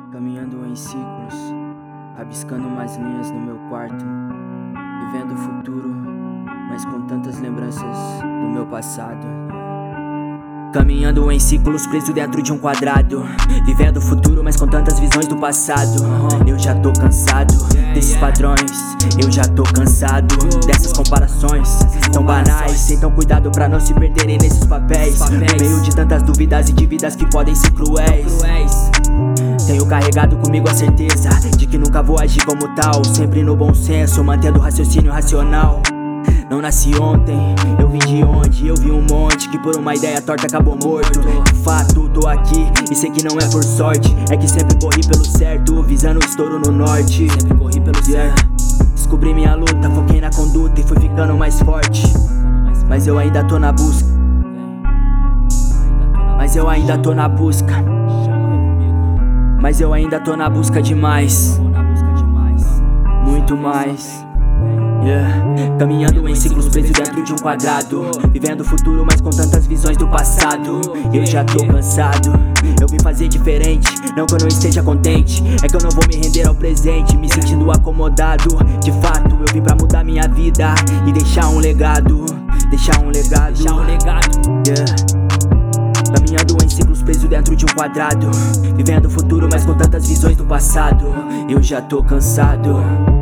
Caminhando em ciclos, rabiscando umas linhas no meu quarto, vivendo o futuro, mas com tantas lembranças do meu passado. Caminhando em ciclos, preso dentro de um quadrado, vivendo o futuro, mas com tantas visões do passado. Eu já tô cansado desses padrões, eu já tô cansado dessas comparações tão banais. Então cuidado pra não se perderem nesses papéis, no meio de tantas dúvidas e dívidas que podem ser cruéis. Tenho carregado comigo a certeza de que nunca vou agir como tal, sempre no bom senso, mantendo o raciocínio racional. Não nasci ontem, eu vim de onde? Eu vi um monte que por uma ideia torta acabou morto. De fato, tô aqui e sei que não é por sorte, é que sempre corri pelo certo, visando o estouro no norte. Sempre corri pelo certo. Descobri minha luta, foquei na conduta e fui ficando mais forte. Mas eu ainda tô na busca. Mas eu ainda tô na busca. Mas eu ainda tô na busca de mais. Muito mais. Caminhando em ciclos, preso dentro de um quadrado, vivendo o futuro, mas com tantas visões do passado. Eu já tô cansado, eu vim fazer diferente. Não que eu não esteja contente, é que eu não vou me render ao presente, me sentindo acomodado. De fato, eu vim pra mudar minha vida e deixar um legado. Deixar um legado. Caminhando em ciclos, preso dentro de um quadrado, vivendo o futuro, mas com tantas visões do passado. Eu já tô cansado.